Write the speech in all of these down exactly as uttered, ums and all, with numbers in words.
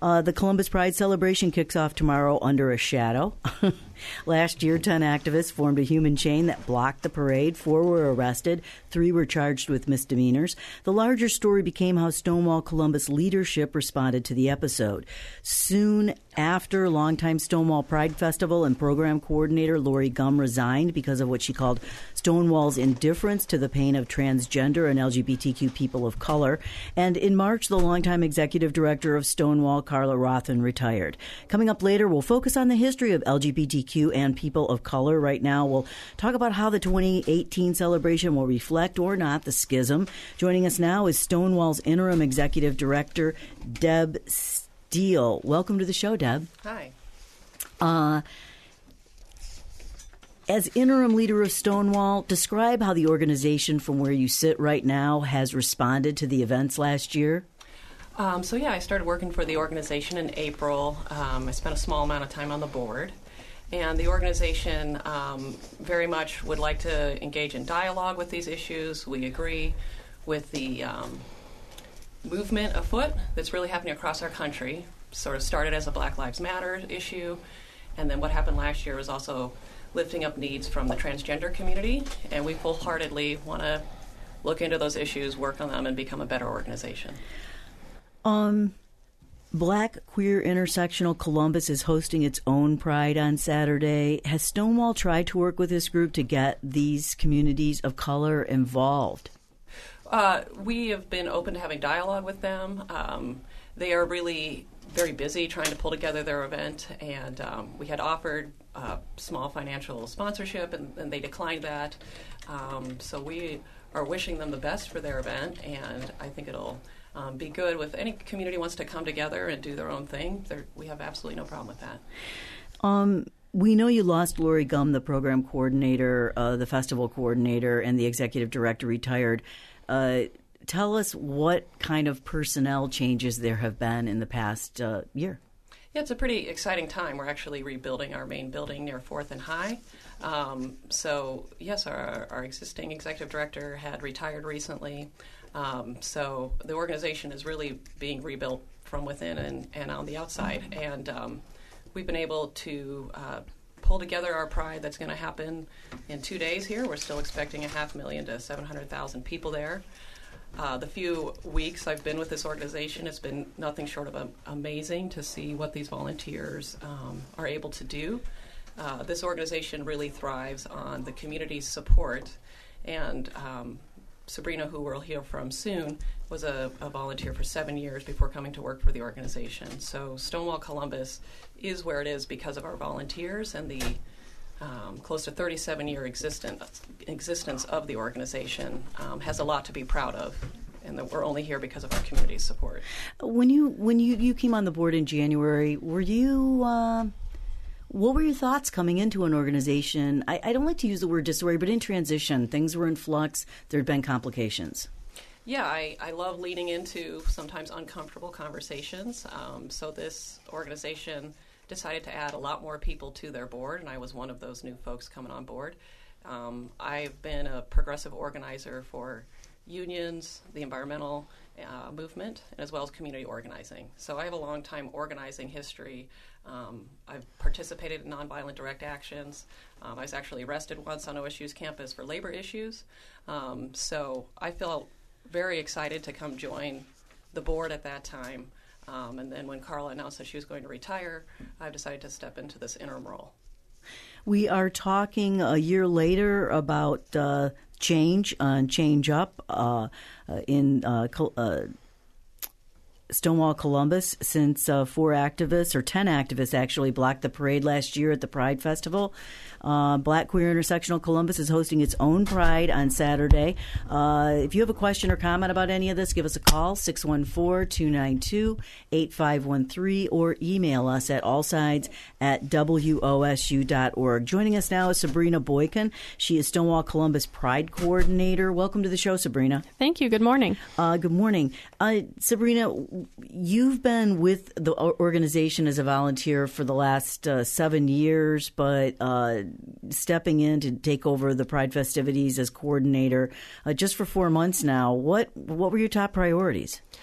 Uh, the Columbus Pride celebration kicks off tomorrow under a shadow. Last year, ten activists formed a human chain that blocked the parade. Four were arrested. Three were charged with misdemeanors. The larger story became how Stonewall Columbus leadership responded to the episode. Soon after, longtime Stonewall Pride Festival and program coordinator Lori Gum resigned because of what she called Stonewall's indifference to the pain of transgender and L G B T Q people of color. And in March, the longtime executive director of Stonewall, Carla Rothen, retired. Coming up later, we'll focus on the history of L G B T Q and people of color. Right now, we'll talk about how the twenty eighteen celebration will reflect or not the schism. Joining us now is Stonewall's interim executive director, Deb Steele. Welcome to the show, Deb. Hi. Uh, as interim leader of Stonewall, describe how the organization from where you sit right now has responded to the events last year. Um, so, yeah, I started working for the organization in April. Um, I spent a small amount of time on the board. And the organization um, very much would like to engage in dialogue with these issues. We agree with the um, movement afoot that's really happening across our country. Sort of started as a Black Lives Matter issue, and then what happened last year was also lifting up needs from the transgender community, and we full-heartedly want to look into those issues, work on them, and become a better organization. Um, Black Queer Intersectional Columbus is hosting its own Pride on Saturday. Has Stonewall tried to work with this group to get these communities of color involved? Uh, we have been open to having dialogue with them. Um, they are really very busy trying to pull together their event, and um, we had offered uh, small financial sponsorship, and, and they declined that. Um, so we are wishing them the best for their event, and I think it'll um, be good. If any community wants to come together and do their own thing, we have absolutely no problem with that. Um, we know you lost Lori Gum, the program coordinator, uh, the festival coordinator, and the executive director retired. Uh, tell us what kind of personnel changes there have been in the past uh, year. Yeah, it's a pretty exciting time. We're actually rebuilding our main building near fourth and High. Um, so, yes, our, our existing executive director had retired recently. Um, so the organization is really being rebuilt from within and, and on the outside. And um, we've been able to uh, pull together our Pride that's going to happen in two days here. We're still expecting a half million to seven hundred thousand people there. Uh, the few weeks I've been with this organization, it's been nothing short of a, amazing to see what these volunteers um, are able to do. Uh, this organization really thrives on the community's support, and um, Sabrina, who we'll hear from soon, was a, a volunteer for seven years before coming to work for the organization. So Stonewall Columbus is where it is because of our volunteers and the Um, close to thirty-seven year existence, existence of the organization um, has a lot to be proud of, and that we're only here because of our community's support. When you when you, you came on the board in January, were you uh, what were your thoughts coming into an organization? I, I don't like to use the word disarray, but in transition, things were in flux. There had been complications. Yeah, I, I love leading into sometimes uncomfortable conversations. Um, so this organization decided to add a lot more people to their board, and I was one of those new folks coming on board. Um, I've been a progressive organizer for unions, the environmental uh, movement, as well as community organizing. So I have a long time organizing history. Um, I've participated in nonviolent direct actions. Um, I was actually arrested once on O S U's campus for labor issues. Um, so I felt very excited to come join the board at that time. Um, and then when Carla announced that she was going to retire, I've decided to step into this interim role. We are talking a year later about uh, change and change up uh, uh, in uh, uh, Stonewall Columbus, since uh, four activists, or ten activists actually, blocked the parade last year at the Pride Festival. Uh, Black Queer Intersectional Columbus is hosting its own Pride on Saturday. Uh, if you have a question or comment about any of this, give us a call, six one four, two nine two, eight five one three, or email us at allsides at W O S U dot org. Joining us now is Sabrina Boykin. She is Stonewall Columbus Pride Coordinator. Welcome to the show, Sabrina. Thank you. Good morning. Uh, good morning. Uh, Sabrina, you've been with the organization as a volunteer for the last uh, seven years, but uh, stepping in to take over the Pride festivities as coordinator uh, just for four months now. What what were your top priorities?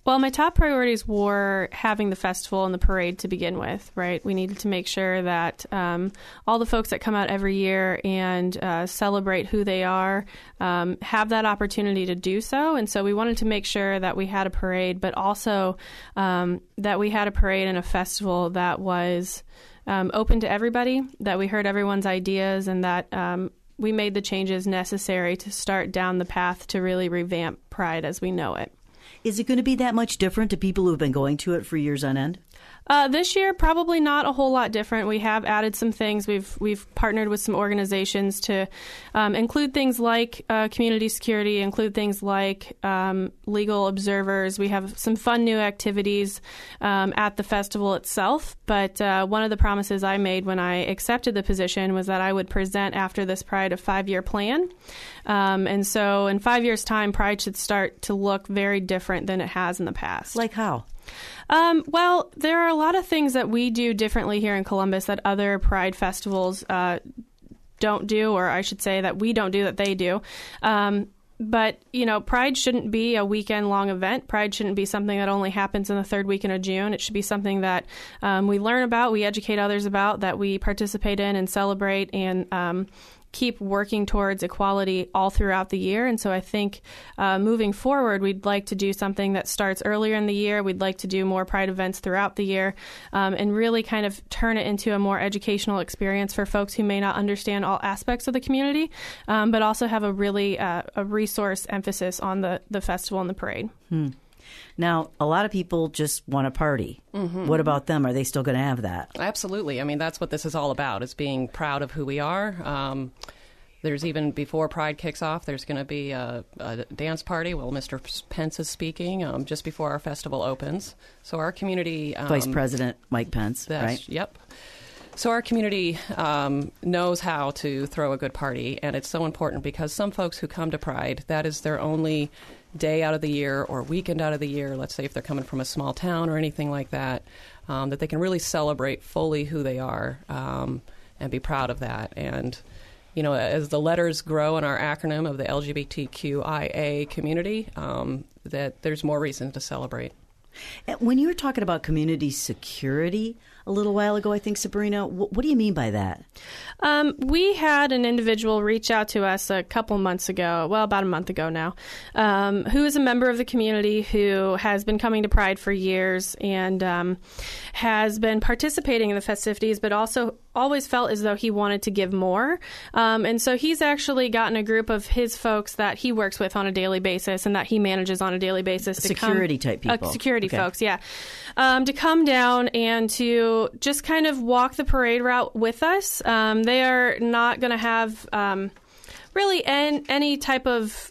Well, my top priorities were having the festival and the parade to begin with, right? We needed to make sure that um, all the folks that come out every year and uh, celebrate who they are um, have that opportunity to do so. And so we wanted to make sure that we had a parade, but also um, that we had a parade and a festival that was um, open to everybody, that we heard everyone's ideas, and that um, we made the changes necessary to start down the path to really revamp Pride as we know it. Is it going to be that much different to people who've been going to it for years on end? Uh, this year, probably not a whole lot different. We have added some things. We've we've partnered with some organizations to um, include things like uh, community security, include things like um, legal observers. We have some fun new activities um, at the festival itself. But uh, one of the promises I made when I accepted the position was that I would present after this Pride a five-year plan. Um, and so in five years' time, Pride should start to look very different than it has in the past. Like how? Um, well, there are a lot of things that we do differently here in Columbus that other Pride festivals uh, don't do, or I should say that we don't do that they do. Um, but, you know, Pride shouldn't be a weekend-long event. Pride shouldn't be something that only happens in the third weekend of June. It should be something that um, we learn about, we educate others about, that we participate in and celebrate and um keep working towards equality all throughout the year. And so I think uh, moving forward, we'd like to do something that starts earlier in the year. We'd like to do more Pride events throughout the year um, and really kind of turn it into a more educational experience for folks who may not understand all aspects of the community, um, but also have a really uh, a resource emphasis on the, the festival and the parade. Hmm. Now, a lot of people just want to party. Mm-hmm. What about them? Are they still going to have that? Absolutely. I mean, that's what this is all about, is being proud of who we are. Um, there's even, before Pride kicks off, there's going to be a, a dance party. Well, Mister Pence is speaking um, just before our festival opens. So our community... Um, Vice President Mike Pence, right? Yep. So our community um, knows how to throw a good party, and it's so important because some folks who come to Pride, that is their only day out of the year or weekend out of the year, let's say if they're coming from a small town or anything like that, um, that they can really celebrate fully who they are um, and be proud of that. And, you know, as the letters grow in our acronym of the L G B T Q I A community, um, that there's more reason to celebrate. When you were talking about community security a little while ago, I think, Sabrina, what, what do you mean by that? Um, we had an individual reach out to us a couple months ago, well, about a month ago now, um, who is a member of the community who has been coming to Pride for years and um, has been participating in the festivities, but also always felt as though he wanted to give more. Um, and so he's actually gotten a group of his folks that he works with on a daily basis and that he manages on a daily basis. To security come, type people. Uh, security okay. folks, yeah. Um, to come down and to just kind of walk the parade route with us. Um, they are not going to have um, really en- any type of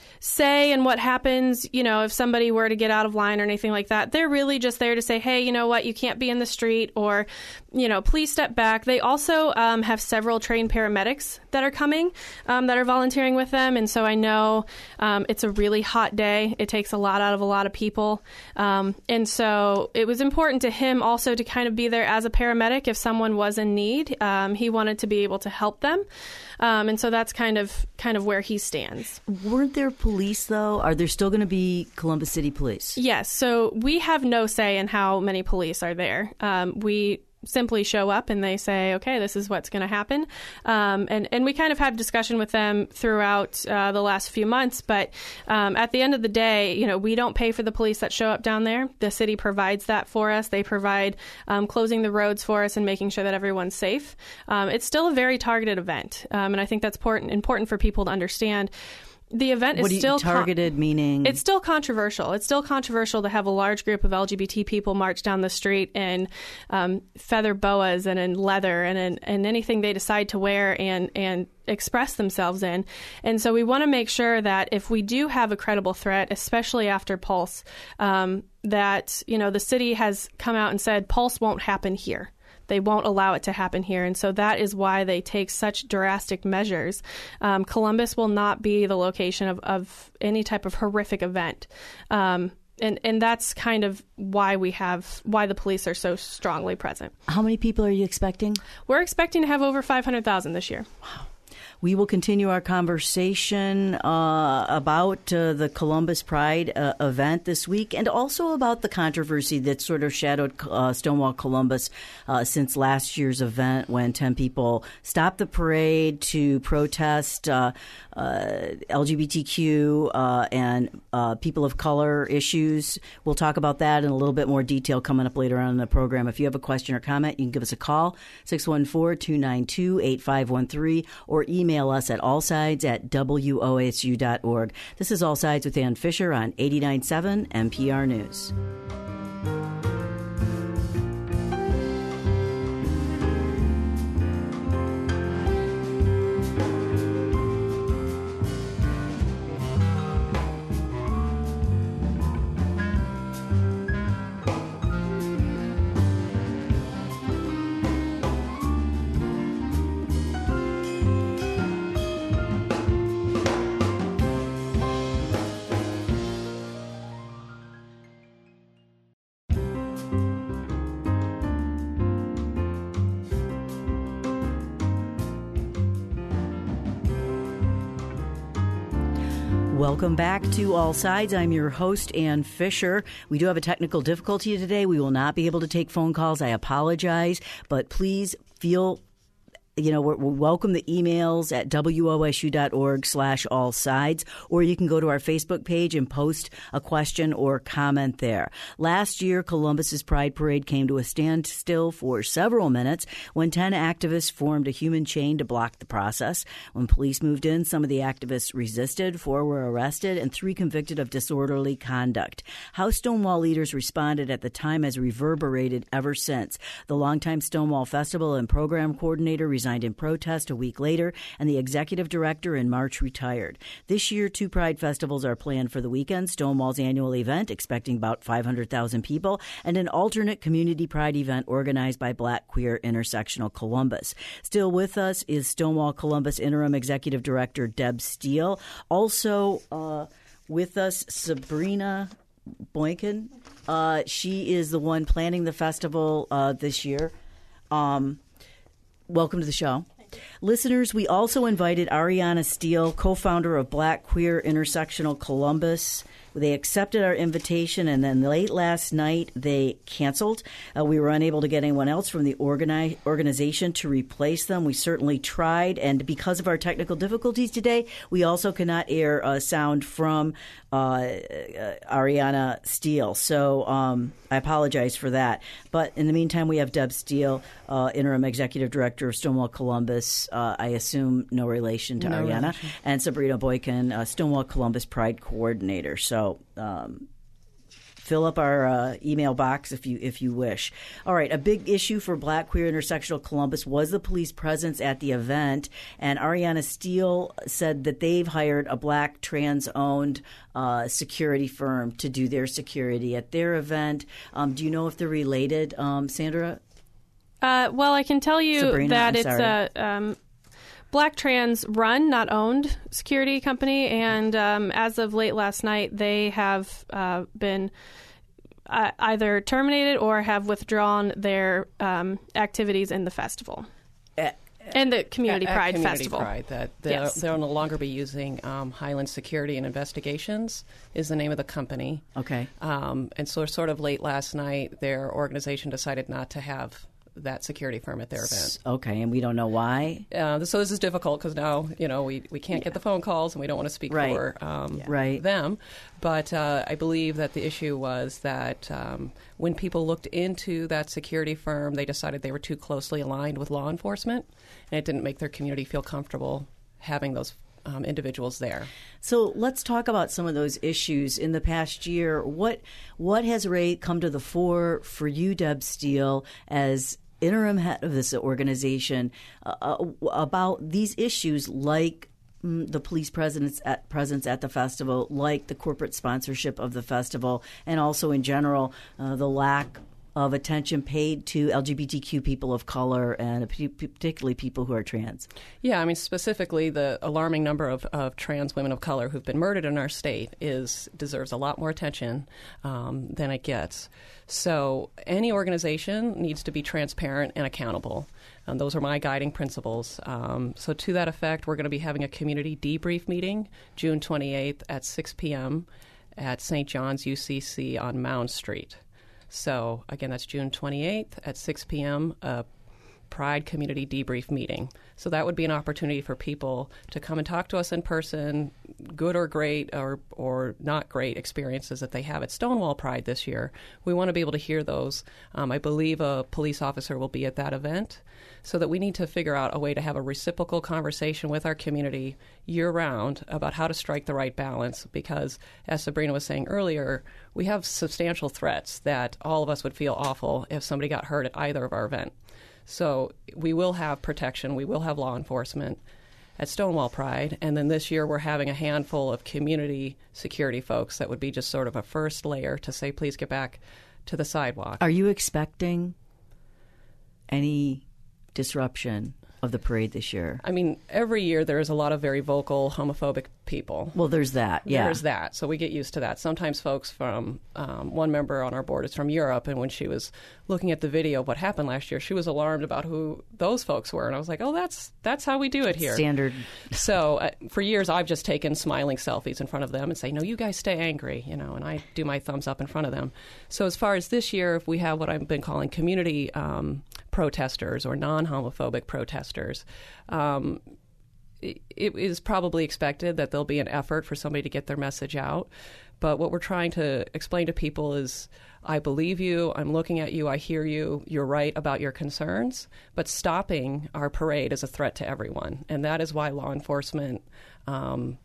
say in what happens, you know, if somebody were to get out of line or anything like that. They're really just there to say, hey, you know what, you can't be in the street, or, you know, please step back. They also um, have several trained paramedics that are coming, um, that are volunteering with them. And so I know um, it's a really hot day. It takes a lot out of a lot of people. Um, and so it was important to him also to kind of be there as a paramedic if someone was in need. Um, he wanted to be able to help them. Um, and so that's kind of kind of where he stands. Weren't there police, though? Are there still going to be Columbus City Police? Yes. So we have no say in how many police are there. Um, we simply show up and they say, okay, this is what's going to happen. Um, and, and we kind of had discussion with them throughout uh, the last few months. But um, at the end of the day, you know, we don't pay for the police that show up down there. The city provides that for us. They provide um, closing the roads for us and making sure that everyone's safe. Um, it's still a very targeted event. Um, and I think that's important, important for people to understand. The event is what do you, still targeted, con- meaning it's still controversial. It's still controversial to have a large group of L G B T people march down the street in um, feather boas and in leather and in and anything they decide to wear and and express themselves in. And so we want to make sure that if we do have a credible threat, especially after Pulse, um, that you know the city has come out and said Pulse won't happen here. They won't allow it to happen here. And so that is why they take such drastic measures. Um, Columbus will not be the location of, of any type of horrific event. Um, and, and that's kind of why we have, why the police are so strongly present. How many people are you expecting? We're expecting to have over five hundred thousand this year. Wow. We will continue our conversation uh, about uh, the Columbus Pride uh, event this week, and also about the controversy that sort of shadowed uh, Stonewall Columbus uh, since last year's event, when ten people stopped the parade to protest uh, uh, L G B T Q uh, and uh, people of color issues. We'll talk about that in a little bit more detail coming up later on in the program. If you have a question or comment, you can give us a call, six one four, two nine two, eight five one three, or email us at allsides at W O S U dot org. This is All Sides with Ann Fisher on eighty-nine point seven N P R News. Welcome back to All Sides. I'm your host, Ann Fisher. We do have a technical difficulty today. We will not be able to take phone calls. I apologize, but please feel You know, we're, we're welcome the emails at W O S U dot org slash all sides, or you can go to our Facebook page and post a question or comment there. Last year, Columbus's Pride Parade came to a standstill for several minutes when ten activists formed a human chain to block the process. When police moved in, some of the activists resisted, four were arrested, and three convicted of disorderly conduct. How Stonewall leaders responded at the time has reverberated ever since. The longtime Stonewall Festival and program coordinator resigned in protest a week later, and the executive director in March retired. This year, two Pride festivals are planned for the weekend: Stonewall's annual event, expecting about five hundred thousand people, and an alternate community Pride event organized by Black Queer Intersectional Columbus. Still with us is Stonewall Columbus Interim Executive Director Deb Steele. Also uh, with us, Sabrina Boykin. Uh, she is the one planning the festival uh, this year. Um Welcome to the show. Listeners, we also invited Ariana Steele, co-founder of Black Queer Intersectional Columbus. They accepted our invitation, and then late last night they canceled. Uh, we were unable to get anyone else from the organi- organization to replace them. We certainly tried, and because of our technical difficulties today, we also cannot air uh, sound from uh, uh, Ariana Steele. So um, I apologize for that. But in the meantime, we have Deb Steele, uh, Interim Executive Director of Stonewall Columbus. Uh, I assume no relation to no Ariana. Relation. And Sabrina Boykin, uh, Stonewall Columbus Pride Coordinator. So Um, fill up our uh, email box if you if you wish. All right, a big issue for Black Queer Intersectional Columbus was the police presence at the event, and Ariana Steele said that they've hired a Black trans-owned uh, security firm to do their security at their event. Um, do you know if they're related, um, Sandra? Uh, well, I can tell you Sabrina, that I'm it's sorry. a um, Black trans run, not owned, security company, and um, as of late last night, they have uh, been uh, either terminated or have withdrawn their um, activities in the festival. Uh, and the Community at, Pride at Community Festival. Pride, that they'll, Yes. they'll no longer be using um, Highland Security and Investigations is the name of the company. Okay. Um, and so sort of late last night, their organization decided not to have that security firm at their event. Okay, and we don't know why? Uh, so this is difficult because now, you know, we, we can't Yeah. get the phone calls and we don't want to speak Right. for um, Yeah. Right. them. But uh, I believe that the issue was that um, when people looked into that security firm, they decided they were too closely aligned with law enforcement, and it didn't make their community feel comfortable having those um, individuals there. So let's talk about some of those issues in the past year. What what has Ray come to the fore for you, Deb Steele, as interim head of this organization, uh, about these issues like mm, the police presence at, presence at the festival, like the corporate sponsorship of the festival, and also in general uh, the lack of attention paid to L G B T Q people of color and particularly people who are trans? Yeah, I mean, specifically the alarming number of, of trans women of color who've been murdered in our state is deserves a lot more attention um, than it gets. So any organization needs to be transparent and accountable. And those are my guiding principles. Um, so to that effect, we're going to be having a community debrief meeting June twenty-eighth at six p.m. at Saint John's U C C on Mound Street. So, again, that's June twenty-eighth at six p.m., a Pride Community Debrief meeting. So that would be an opportunity for people to come and talk to us in person, good or great or or not great experiences that they have at Stonewall Pride this year. We want to be able to hear those. Um, I believe a police officer will be at that event, so that we need to figure out a way to have a reciprocal conversation with our community year-round about how to strike the right balance because, as Sabrina was saying earlier, we have substantial threats that all of us would feel awful if somebody got hurt at either of our event. So we will have protection, we will have law enforcement at Stonewall Pride, and then this year we're having a handful of community security folks that would be just sort of a first layer to say, please get back to the sidewalk. Are you expecting any disruption of the parade this year? I mean, every year there's a lot of very vocal homophobic people. Well, there's that, yeah. There's that, so we get used to that. Sometimes folks from, um, one member on our board is from Europe, and when she was looking at the video of what happened last year, she was alarmed about who those folks were, and I was like, oh, that's that's how we do it here. Standard. So uh, for years I've just taken smiling selfies in front of them and say, no, you guys stay angry, you know, and I do my thumbs up in front of them. So as far as this year, if we have what I've been calling community um, protesters or non-homophobic protesters, um, it, it is probably expected that there'll be an effort for somebody to get their message out. But what we're trying to explain to people is, I believe you, I'm looking at you, I hear you, you're right about your concerns, but stopping our parade is a threat to everyone. And that is why law enforcement um,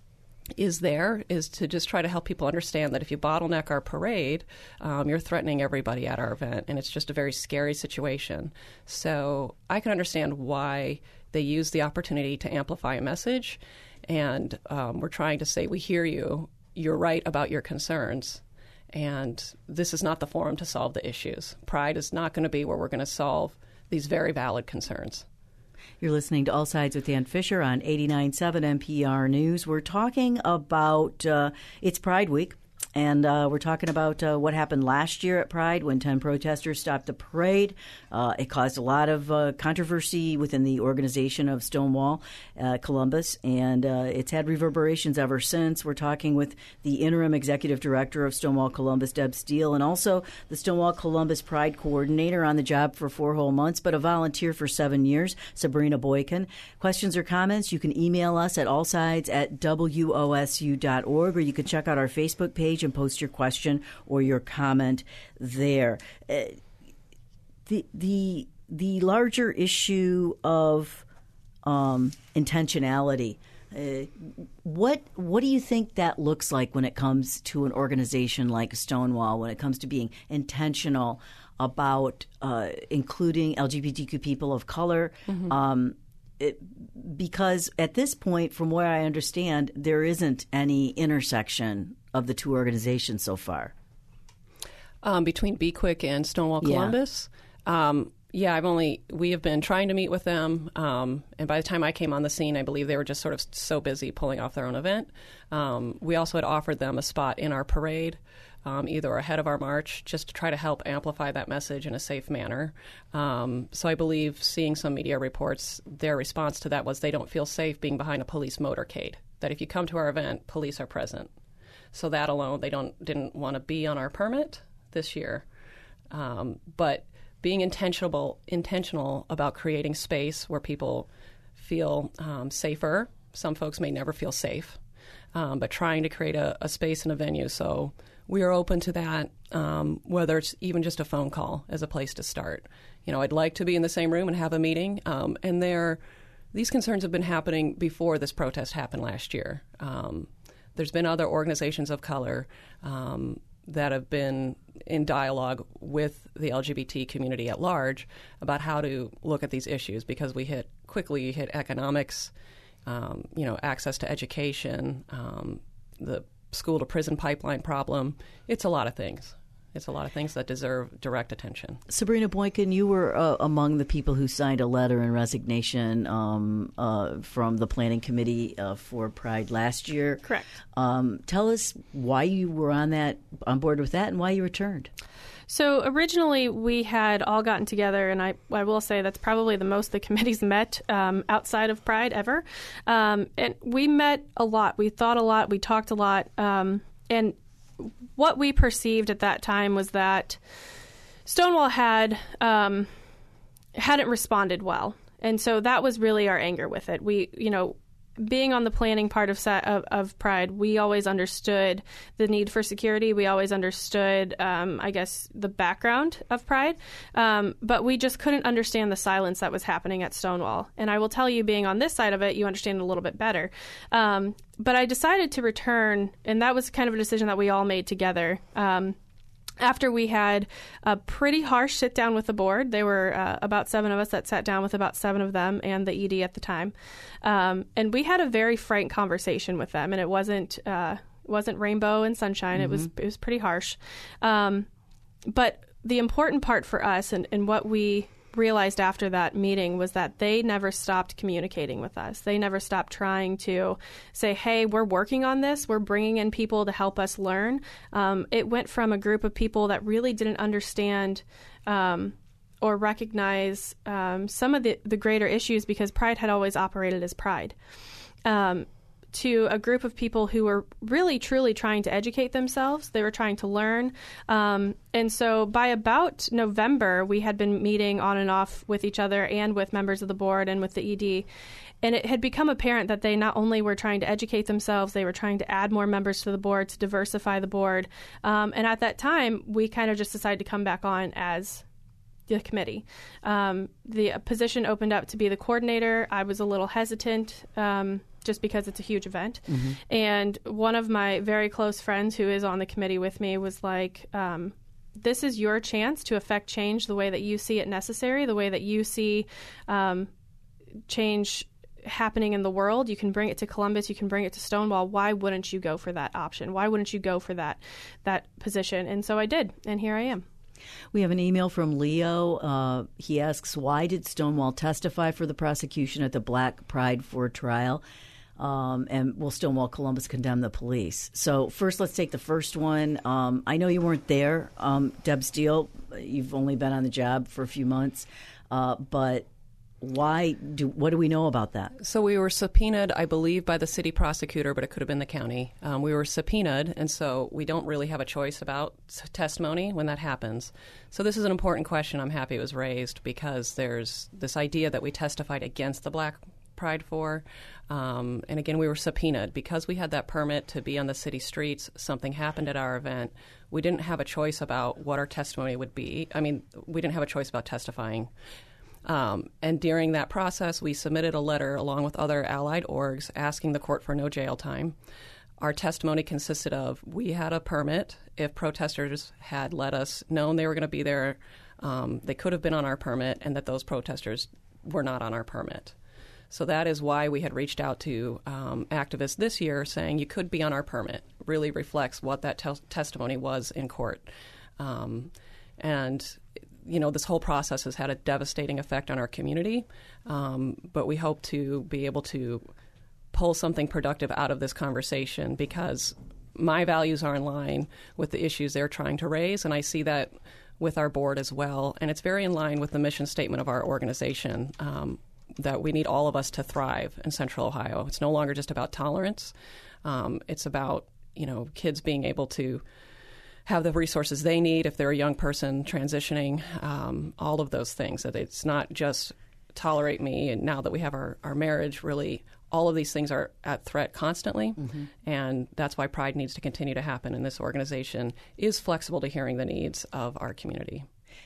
is there, is to just try to help people understand that if you bottleneck our parade, um, you're threatening everybody at our event, and it's just a very scary situation. So I can understand why they use the opportunity to amplify a message, and um, we're trying to say, we hear you, you're right about your concerns, and this is not the forum to solve the issues. Pride is not going to be where we're going to solve these very valid concerns. You're listening to All Sides with Dan Fisher on eighty-nine point seven N P R News. We're talking about, uh, it's Pride Week, and uh, we're talking about uh, what happened last year at Pride when ten protesters stopped the parade. Uh, it caused a lot of uh, controversy within the organization of Stonewall uh, Columbus, and uh, it's had reverberations ever since. We're talking with the interim executive director of Stonewall Columbus, Deb Steele, and also the Stonewall Columbus Pride coordinator on the job for four whole months, but a volunteer for seven years, Sabrina Boykin. Questions or comments, you can email us at allsides at W O S U dot org, or you can check out our Facebook page and post your question or your comment there. Uh, the the the larger issue of um, intentionality. Uh, what what do you think that looks like when it comes to an organization like Stonewall? When it comes to being intentional about uh, including L G B T Q people of color? Mm-hmm. Um, It, because at this point, from what I understand, there isn't any intersection of the two organizations so far. Um, between Be Quick and Stonewall Columbus? Yeah. Um, yeah, I've only, we have been trying to meet with them, um, and by the time I came on the scene, I believe they were just sort of so busy pulling off their own event. Um, we also had offered them a spot in our parade, Um, either ahead of our march, just to try to help amplify that message in a safe manner. Um, so I believe, seeing some media reports, their response to that was they don't feel safe being behind a police motorcade, that if you come to our event, police are present. So that alone, they don't didn't want to be on our permit this year. Um, but being intentional, intentional about creating space where people feel um, safer. Some folks may never feel safe, um, but trying to create a, a space and a venue. So we are open to that, um, whether it's even just a phone call as a place to start. You know, I'd like to be in the same room and have a meeting. Um, and there, these concerns have been happening before this protest happened last year. Um, there's been other organizations of color um, that have been in dialogue with the L G B T community at large about how to look at these issues, because we hit quickly hit economics, um, you know, access to education, um, the school to prison pipeline problem. It's a lot of things. It's a lot of things that deserve direct attention. Sabrina Boykin, you were uh, among the people who signed a letter in resignation um, uh, from the Planning Committee uh, for Pride last year. Correct. Um, tell us why you were on that, on board with that, and why you returned. So originally we had all gotten together, and I, I will say that's probably the most the committee's met um, outside of Pride ever. Um, and we met a lot. We thought a lot. We talked a lot. Um, and what we perceived at that time was that Stonewall had um, hadn't responded well, and so that was really our anger with it. We, you know, being on the planning part of, of, of Pride, we always understood the need for security. We always understood, um, I guess, the background of Pride, um, but we just couldn't understand the silence that was happening at Stonewall. And I will tell you, being on this side of it, you understand it a little bit better. Um, but I decided to return, and that was kind of a decision that we all made together. Um, After we had a pretty harsh sit down with the board. There were uh, about seven of us that sat down with about seven of them and the E D at the time. Um, and we had a very frank conversation with them, and it wasn't uh, wasn't rainbow and sunshine. Mm-hmm. It was it was pretty harsh. Um, but the important part for us, and, and what we realized after that meeting, was that they never stopped communicating with us. They never stopped trying to say, hey, we're working on this. We're bringing in people to help us learn. Um, it went from a group of people that really didn't understand um, or recognize um, some of the, the greater issues, because Pride had always operated as Pride, um, to a group of people who were really, truly trying to educate themselves. They were trying to learn. Um, and so by about November, we had been meeting on and off with each other and with members of the board and with the E D. And it had become apparent that they not only were trying to educate themselves, they were trying to add more members to the board, to diversify the board. Um, and at that time, we kind of just decided to come back on as the committee. Um, the position opened up to be the coordinator. I was a little hesitant, um, just because it's a huge event. Mm-hmm. And one of my very close friends who is on the committee with me was like, um, this is your chance to affect change the way that you see it necessary, the way that you see um, change happening in the world. You can bring it to Columbus, you can bring it to Stonewall. Why wouldn't you go for that option? Why wouldn't you go for that that position? And so I did, and here I am. We have an email from Leo. Uh, he asks, why did Stonewall testify for the prosecution at the Black Pride four trial? Um, and will Stonewall Columbus condemn the police? So first, let's take the first one. Um, I know you weren't there, um, Deb Steele. You've only been on the job for a few months. Uh, but why do what do we know about that? So we were subpoenaed, I believe, by the city prosecutor, but it could have been the county. Um, we were subpoenaed, and so we don't really have a choice about testimony when that happens. So this is an important question. I'm happy it was raised, because there's this idea that we testified against the Black Pride for. Um, and again, we were subpoenaed because we had that permit to be on the city streets. Something happened at our event. We didn't have a choice about what our testimony would be. I mean, we didn't have a choice about testifying. Um, and during that process, we submitted a letter along with other allied orgs asking the court for no jail time. Our testimony consisted of, we had a permit. If protesters had let us know they were going to be there, um, they could have been on our permit, and that those protesters were not on our permit. So that is why we had reached out to um, activists this year saying you could be on our permit. Really reflects what that te- testimony was in court. Um, and, you know, this whole process has had a devastating effect on our community, um, but we hope to be able to pull something productive out of this conversation, because my values are in line with the issues they're trying to raise, and I see that with our board as well. And it's very in line with the mission statement of our organization, um, that we need all of us to thrive in Central Ohio. It's no longer just about tolerance. Um, it's about, you know, kids being able to have the resources they need if they're a young person transitioning, um, all of those things. That it's not just tolerate me, and now that we have our, our marriage, really all of these things are at threat constantly, mm-hmm. and that's why Pride needs to continue to happen, and this organization is flexible to hearing the needs of our community.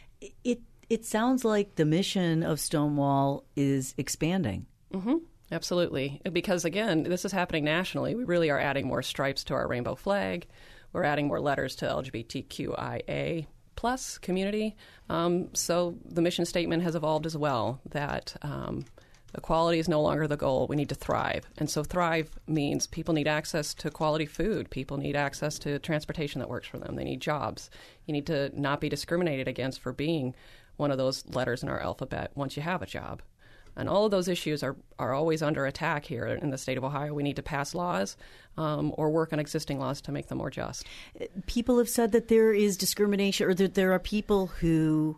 It It sounds like the mission of Stonewall is expanding. Mm-hmm. Absolutely. Because, again, this is happening nationally. We really are adding more stripes to our rainbow flag. We're adding more letters to L G B T Q I A plus community. Um, so the mission statement has evolved as well, that um, Equality is no longer the goal. We need to thrive. And so thrive means people need access to quality food. People need access to transportation that works for them. They need jobs. You need to not be discriminated against for being one of those letters in our alphabet once you have a job. And all of those issues are, are always under attack here in the state of Ohio. We need to pass laws um, or work on existing laws to make them more just. People have said that there is discrimination, or that there are people who,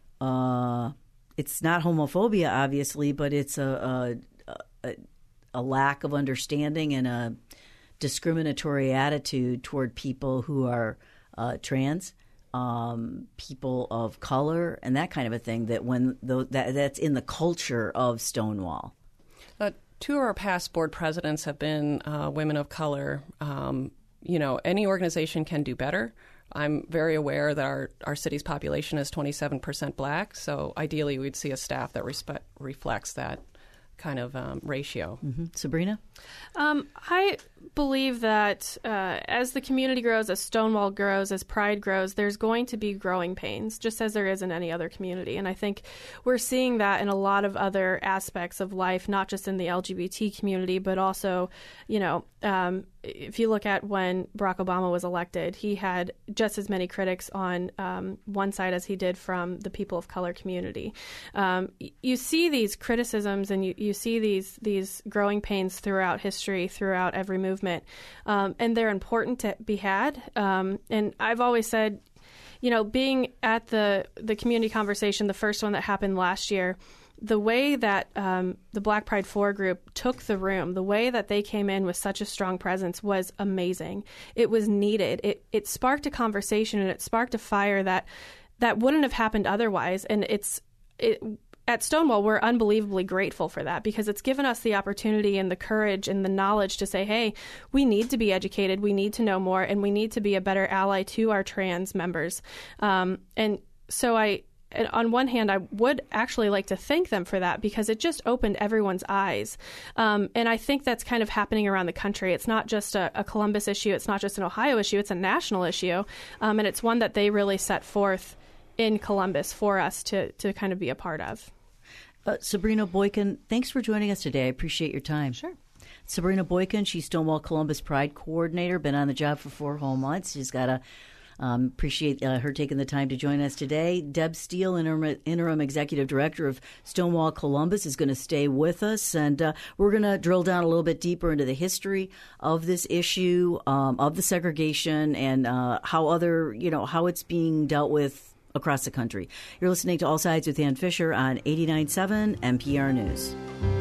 uh, it's not homophobia, obviously, but it's a, a, a lack of understanding and a discriminatory attitude toward people who are uh, trans. Um, people of color and that kind of a thing, that when th- that that's in the culture of Stonewall. Uh, two of our past board presidents have been uh, women of color. Um, you know, any organization can do better. I'm very aware that our, our city's population is twenty-seven percent black, so ideally we'd see a staff that respe- reflects that kind of um, ratio. Mm-hmm. Sabrina? Um, I believe that uh, as the community grows, as Stonewall grows, as Pride grows, there's going to be growing pains, just as there is in any other community. And I think we're seeing that in a lot of other aspects of life, not just in the L G B T community, but also, you know, um, if you look at when Barack Obama was elected, he had just as many critics on um, one side as he did from the people of color community. Um, you see these criticisms and you, you see these these growing pains throughout history, throughout every movement, um, and they're important to be had. Um, and I've always said, you know, being at the, the community conversation, the first one that happened last year, the way that um, the Black Pride four group took the room, the way that they came in with such a strong presence was amazing. It was needed. It it sparked a conversation and it sparked a fire that that wouldn't have happened otherwise. And it's it, at Stonewall, we're unbelievably grateful for that, because it's given us the opportunity and the courage and the knowledge to say, hey, we need to be educated, we need to know more, and we need to be a better ally to our trans members. Um, and so I... And on one hand, I would actually like to thank them for that, because it just opened everyone's eyes. Um, and I think that's kind of happening around the country. It's not just a, a Columbus issue. It's not just an Ohio issue. It's a national issue. Um, and it's one that they really set forth in Columbus for us to, to kind of be a part of. Uh, Sabrina Boykin, thanks for joining us today. I appreciate your time. Sure. Sabrina Boykin, she's Stonewall Columbus Pride Coordinator, been on the job for four whole months. She's got a Um, appreciate uh, her taking the time to join us today. Deb Steele, interim, interim executive director of Stonewall Columbus, is going to stay with us, and uh, we're going to drill down a little bit deeper into the history of this issue, um, of the segregation, and uh, how other, you know, how it's being dealt with across the country. You're listening to All Sides with Ann Fisher on eighty-nine point seven N P R News.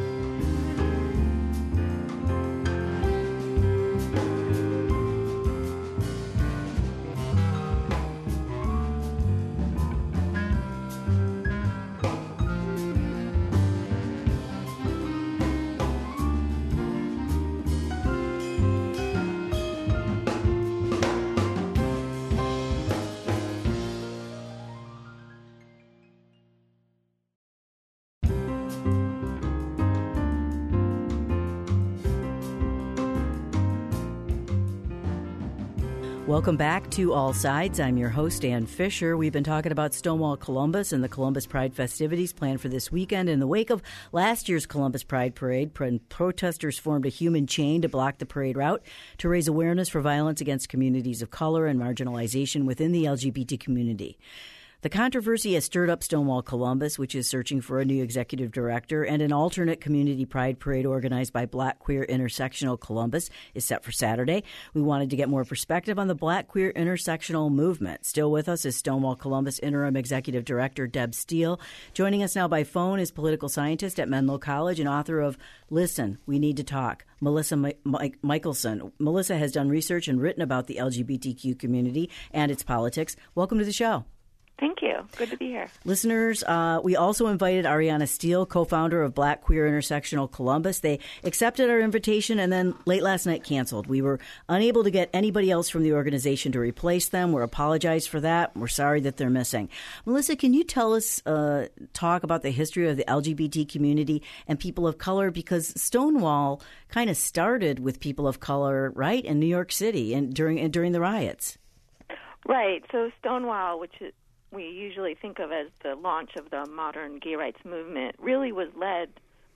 Welcome back to All Sides. I'm your host, Ann Fisher. We've been talking about Stonewall Columbus and the Columbus Pride festivities planned for this weekend. In the wake of last year's Columbus Pride Parade, protesters formed a human chain to block the parade route to raise awareness for violence against communities of color and marginalization within the L G B T community. The controversy has stirred up Stonewall Columbus, which is searching for a new executive director, and an alternate community pride parade organized by Black Queer Intersectional Columbus is set for Saturday. We wanted to get more perspective on the Black Queer Intersectional movement. Still with us is Stonewall Columbus interim executive director Deb Steele. Joining us now by phone is political scientist at Menlo College and author of Listen, We Need to Talk, Melissa Mi- Mi- Michelson. Melissa has done research and written about the L G B T Q community and its politics. Welcome to the show. Thank you. Good to be here. Listeners, uh, we also invited Ariana Steele, co-founder of Black Queer Intersectional Columbus. They accepted our invitation and then late last night canceled. We were unable to get anybody else from the organization to replace them. We're apologize for that. We're sorry that they're missing. Melissa, can you tell us, uh, talk about the history of the L G B T community and people of color? Because Stonewall kind of started with people of color, right, in New York City and during, and during the riots. Right. So Stonewall, which is we usually think of as the launch of the modern gay rights movement, really was led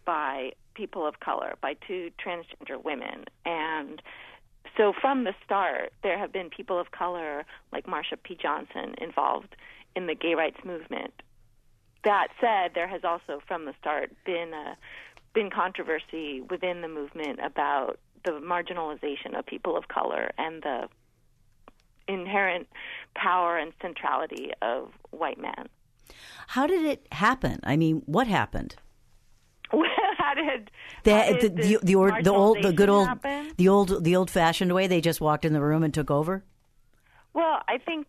by people of color, by two transgender women. And so from the start, there have been people of color like Marsha P. Johnson involved in the gay rights movement. That said, there has also from the start been a, been controversy within the movement about the marginalization of people of color and the inherent power and centrality of white men. How did it happen? I mean, what happened? how did, the, how did the, the, the, or, the old, the good old, happen? the old, the old-fashioned way? They just walked in the room and took over. Well, I think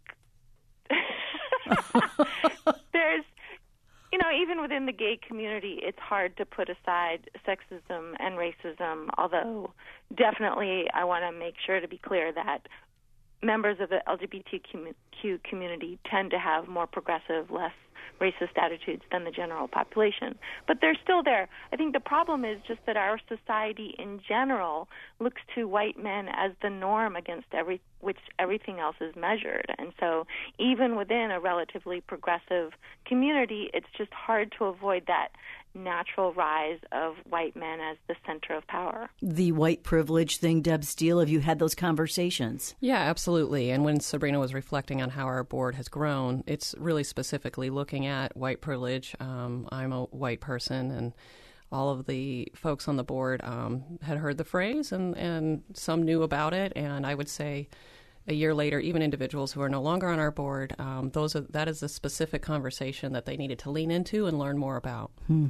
there's, you know, even within the gay community, it's hard to put aside sexism and racism. Although, definitely, I want to make sure to be clear that members of the L G B T Q community tend to have more progressive, less racist attitudes than the general population. But they're still there. I think the problem is just that our society in general looks to white men as the norm against every which everything else is measured. And so even within a relatively progressive community, it's just hard to avoid that natural rise of white men as the center of power. The white privilege thing, Deb Steele, have you had those conversations? Yeah, absolutely. And when Sabrina was reflecting on how our board has grown, it's really specifically looking at white privilege. Um, I'm a white person, and all of the folks on the board um, had heard the phrase, and, and some knew about it. And I would say a year later, even individuals who are no longer on our board, um, those are, that is a specific conversation that they needed to lean into and learn more about. Hmm.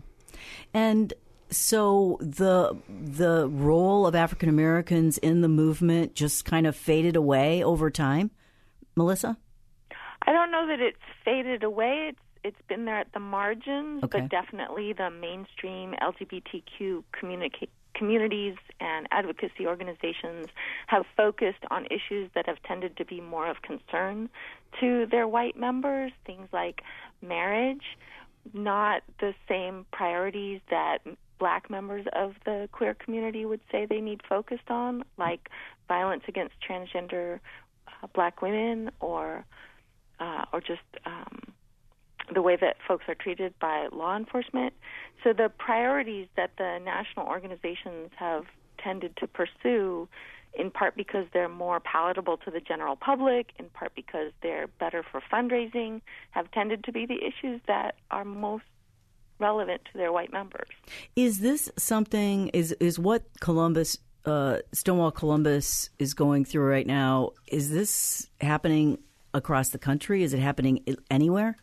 And so the the role of African Americans in the movement just kind of faded away over time, Melissa? I don't know that it's faded away. It's it's been there at the margins, okay. but definitely the mainstream L G B T Q communica- communities and advocacy organizations have focused on issues that have tended to be more of concern to their white members, things like marriage, not the same priorities that black members of the queer community would say they need focused on, like violence against transgender uh, black women, or uh, or just um, the way that folks are treated by law enforcement. So the priorities that the national organizations have tended to pursue, in part because they're more palatable to the general public, in part because they're better for fundraising, have tended to be the issues that are most relevant to their white members. Is this something, is, is what Columbus, uh, Stonewall Columbus is going through right now, is this happening across the country? Is it happening anywhere?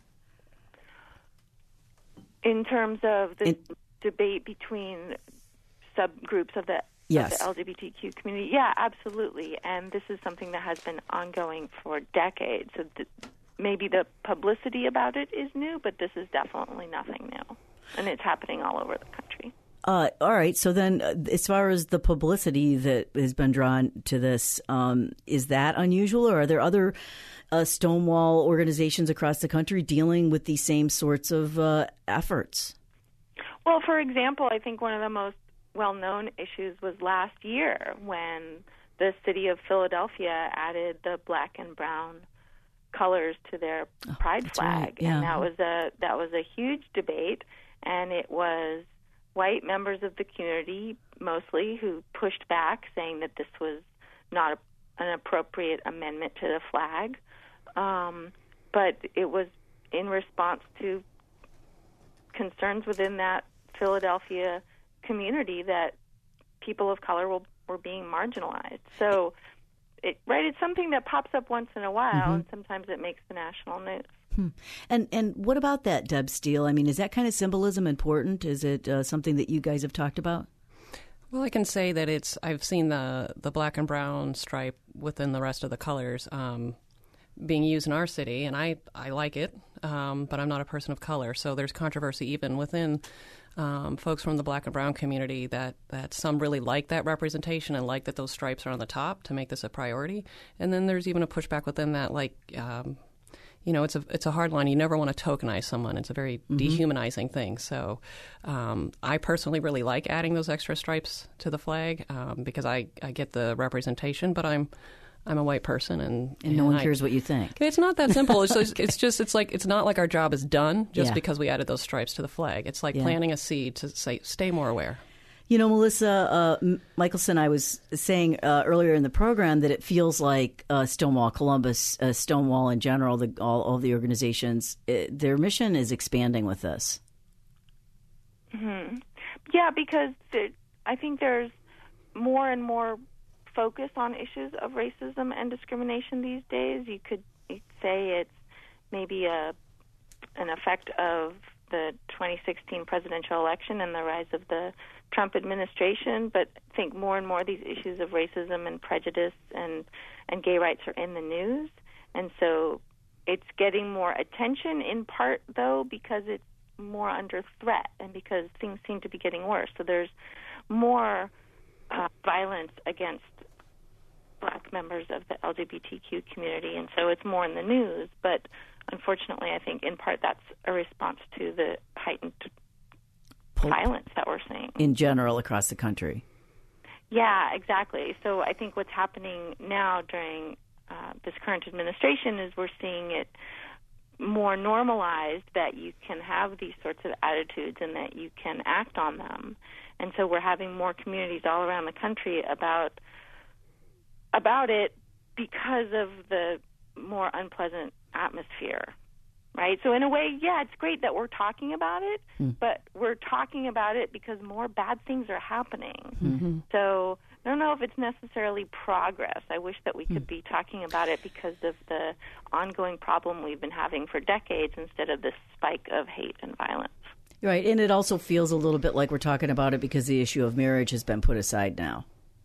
In terms of the in- debate between subgroups of the Yes. of the L G B T Q community. Yeah, absolutely. And this is something that has been ongoing for decades. So th- maybe the publicity about it is new, but this is definitely nothing new. And it's happening all over the country. Uh, all right. So then uh, as far as the publicity that has been drawn to this, um, is that unusual, or are there other uh, Stonewall organizations across the country dealing with these same sorts of uh, efforts? Well, for example, I think one of the most well-known issues was last year when the city of Philadelphia added the black and brown colors to their oh, pride flag, right. yeah. and that was a that was a huge debate, and it was white members of the community mostly who pushed back, saying that this was not a, an appropriate amendment to the flag, um, but it was in response to concerns within that Philadelphia community that people of color will, were being marginalized. So, it, right, it's something that pops up once in a while, mm-hmm. and sometimes it makes the national news. Hmm. And and what about that, Deb Steele? I mean, is that kind of symbolism important? Is it uh, something that you guys have talked about? Well, I can say that it's. I've seen the the black and brown stripe within the rest of the colors um, being used in our city, and I I like it, um, but I'm not a person of color, so there's controversy even within Um, folks from the black and brown community that, that some really like that representation and like that those stripes are on the top to make this a priority. And then there's even a pushback within that, like, um, you know, it's a it's a hard line. You never want to tokenize someone. It's a very mm-hmm. dehumanizing thing. So um, I personally really like adding those extra stripes to the flag um, because I, I get the representation, but I'm I'm a white person, and and no one I, cares what you think. It's not that simple. It's just, it's just it's like it's not like our job is done just Yeah. because we added those stripes to the flag. It's like Yeah. planting a seed to say stay more aware. You know, Melissa uh, M- Michelson, I was saying uh, earlier in the program that it feels like uh, Stonewall Columbus, uh, Stonewall in general, the, all, all the organizations, it, their mission is expanding with this. Mm-hmm. Yeah, because there, I think there's more and more focus on issues of racism and discrimination these days. You could say it's maybe a an effect of the twenty sixteen presidential election and the rise of the Trump administration, but I think more and more these issues of racism and prejudice and, and gay rights are in the news. And so it's getting more attention in part, though, because it's more under threat and because things seem to be getting worse. So there's more uh, violence against black members of the L G B T Q community, and so it's more in the news. But unfortunately, I think in part that's a response to the heightened violence that we're seeing in general across the country. Yeah, exactly. So I think what's happening now during uh, this current administration is we're seeing it more normalized that you can have these sorts of attitudes and that you can act on them. And so we're having more communities all around the country about about it because of the more unpleasant atmosphere. Right? So in a way, yeah, it's great that we're talking about it, mm. but we're talking about it because more bad things are happening. Mm-hmm. So I don't know if it's necessarily progress. I wish that we could mm. be talking about it because of the ongoing problem we've been having for decades instead of this spike of hate and violence. Right, and it also feels a little bit like we're talking about it because the issue of marriage has been put aside now.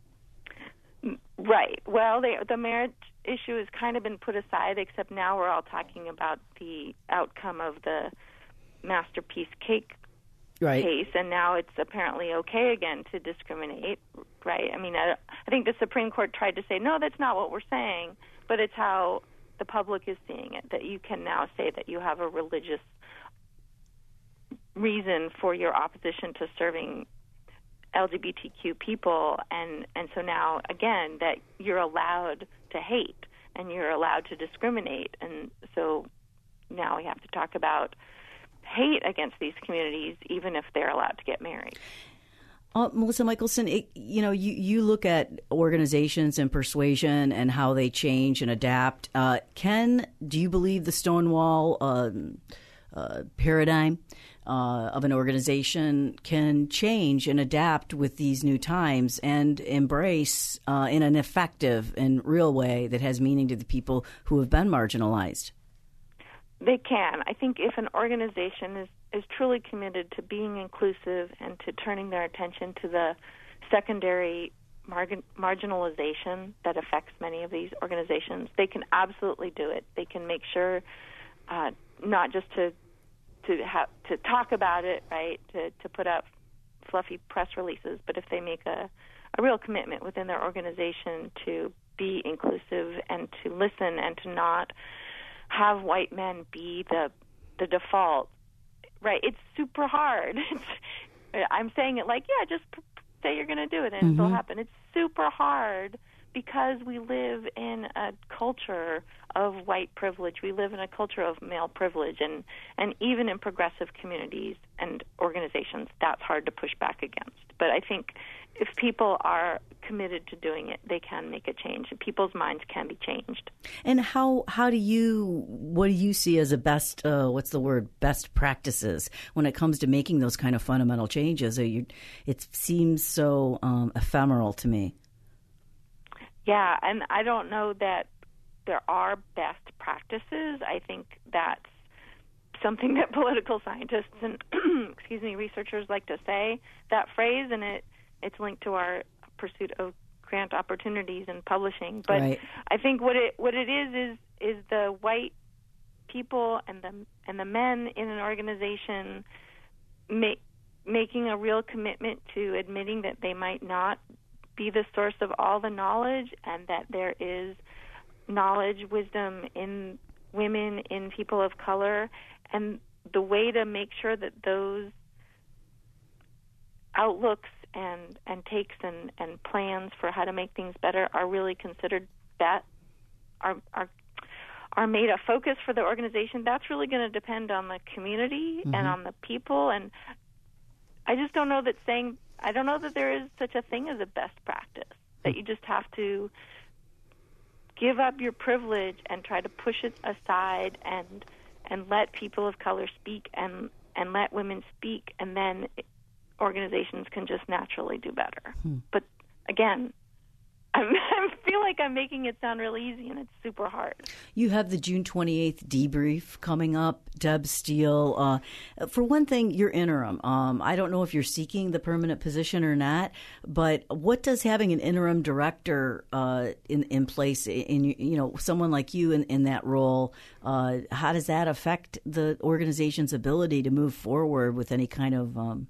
Right. Well, they, the marriage issue has kind of been put aside, except now we're all talking about the outcome of the Masterpiece Cake right. case, and now it's apparently okay again to discriminate, right? I mean, I, I think the Supreme Court tried to say, no, that's not what we're saying, but it's how the public is seeing it, that you can now say that you have a religious reason for your opposition to serving L G B T Q people, and, and so now, again, that you're allowed to hate and you're allowed to discriminate. And so now we have to talk about hate against these communities, even if they're allowed to get married. Uh, Melissa Michelson, it, you know, you, you look at organizations and persuasion and how they change and adapt. Uh, Ken, do you believe the Stonewall uh, uh, paradigm Uh, of an organization can change and adapt with these new times and embrace uh, in an effective and real way that has meaning to the people who have been marginalized? They can. I think if an organization is, is truly committed to being inclusive and to turning their attention to the secondary margin, marginalization that affects many of these organizations, they can absolutely do it. They can make sure uh, not just to to have to talk about it, right, to, to put up fluffy press releases, but if they make a, a real commitment within their organization to be inclusive and to listen and to not have white men be the the default, right, it's super hard. It's, I'm saying it like, yeah, just say you're going to do it and mm-hmm. it'll happen. It's super hard because we live in a culture of white privilege. We live in a culture of male privilege, and, and even in progressive communities and organizations, that's hard to push back against. But I think if people are committed to doing it, they can make a change. People's minds can be changed. And how how do you, what do you see as a best, uh, what's the word, best practices when it comes to making those kind of fundamental changes? Are you, it seems so um, ephemeral to me. Yeah, and I don't know that there are best practices. I think that's something that political scientists and excuse me, researchers like to say, that phrase, and it it's linked to our pursuit of grant opportunities in publishing. But right. I think what it what it is is is the white people and the and the men in an organization make, making a real commitment to admitting that they might not be the source of all the knowledge, and that there is knowledge, wisdom in women, in people of color, and the way to make sure that those outlooks and, and takes and, and plans for how to make things better are really considered that are are are made a focus for the organization, that's really going to depend on the community mm-hmm. and on the people. And I just don't know that saying, I don't know that there is such a thing as a best practice, that mm-hmm. you just have to give up your privilege and try to push it aside and and let people of color speak and, and let women speak, and then organizations can just naturally do better. Hmm. But again, I'm, I feel like I'm making it sound really easy, and it's super hard. You have the June twenty-eighth debrief coming up, Deb Steele. Uh, for one thing, you're interim. Um, I don't know if you're seeking the permanent position or not, but what does having an interim director uh, in in place, in you know someone like you in, in that role, uh, how does that affect the organization's ability to move forward with any kind of, um,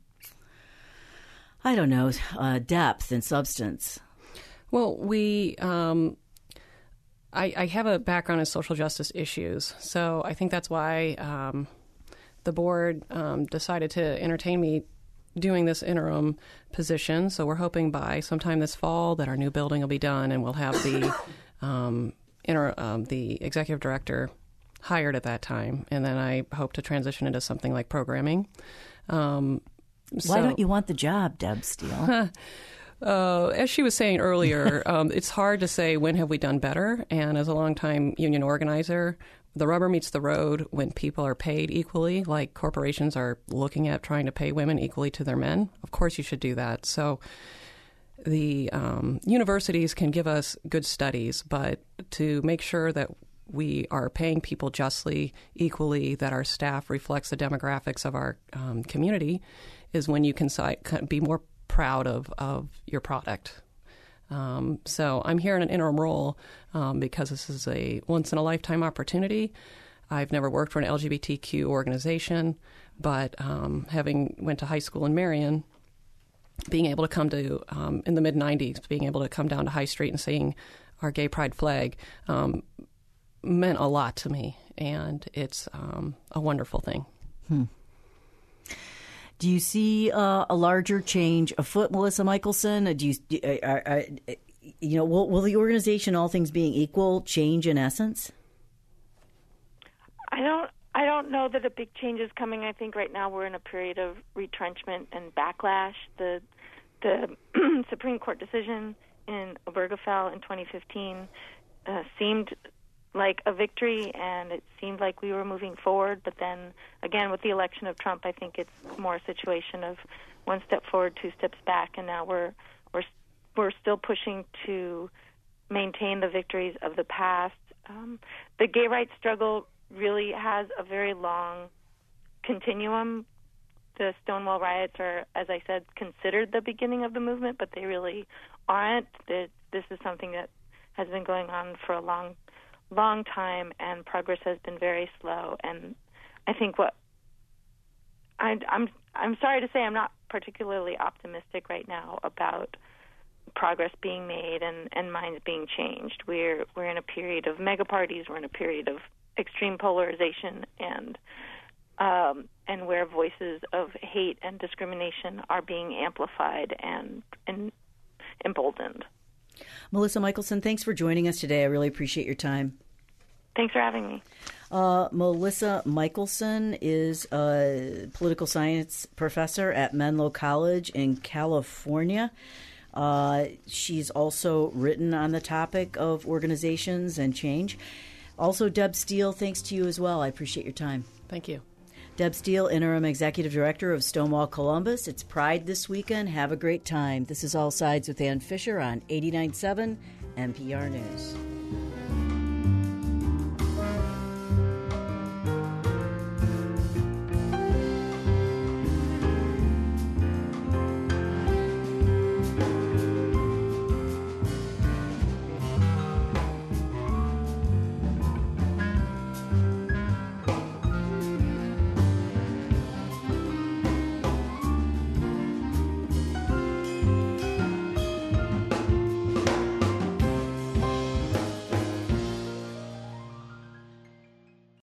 I don't know, uh, depth and substance? Well, we, um, I, I have a background in social justice issues, so I think that's why um, the board um, decided to entertain me doing this interim position. So we're hoping by sometime this fall that our new building will be done, and we'll have the um, inter, um, the executive director hired at that time, and then I hope to transition into something like programming. Um, why so, don't you want the job, Deb Steele? Uh, as she was saying earlier, um, it's hard to say when have we done better. And as a longtime union organizer, the rubber meets the road when people are paid equally, like corporations are looking at trying to pay women equally to their men. Of course you should do that. So the um, universities can give us good studies, but to make sure that we are paying people justly, equally, that our staff reflects the demographics of our um, community, is when you can si- be more proud of, of your product. Um, so I'm here in an interim role um, because this is a once-in-a-lifetime opportunity. I've never worked for an L G B T Q organization, but um, having went to high school in Marion, being able to come to, um, in the mid nineties, being able to come down to High Street and seeing our gay pride flag um, meant a lot to me, and it's um, a wonderful thing. Hmm. Do you see uh, a larger change afoot, Melissa Michelson? Do you, are, are, you know, will, will the organization, all things being equal, change in essence? I don't. I don't know that a big change is coming. I think right now we're in a period of retrenchment and backlash. The the Supreme Court decision in Obergefell in twenty fifteen uh, seemed like a victory, and it seemed like we were moving forward. But then, again, with the election of Trump, I think it's more a situation of one step forward, two steps back, and now we're we're we're still pushing to maintain the victories of the past. Um, the gay rights struggle really has a very long continuum. The Stonewall riots are, as I said, considered the beginning of the movement, but they really aren't. This is something that has been going on for a long long time, and progress has been very slow. And I think what I, I'm I'm sorry to say, I'm not particularly optimistic right now about progress being made and, and minds being changed. We're we're in a period of mega parties. We're in a period of extreme polarization, and um, and where voices of hate and discrimination are being amplified and and emboldened. Melissa Michelson, thanks for joining us today. I really appreciate your time. Thanks for having me. Uh, Melissa Michelson is a political science professor at Menlo College in California. Uh, she's also written on the topic of organizations and change. Also, Deb Steele, thanks to you as well. I appreciate your time. Thank you. Deb Steele, Interim Executive Director of Stonewall Columbus. It's Pride this weekend. Have a great time. This is All Sides with Ann Fisher on eighty-nine point seven N P R News.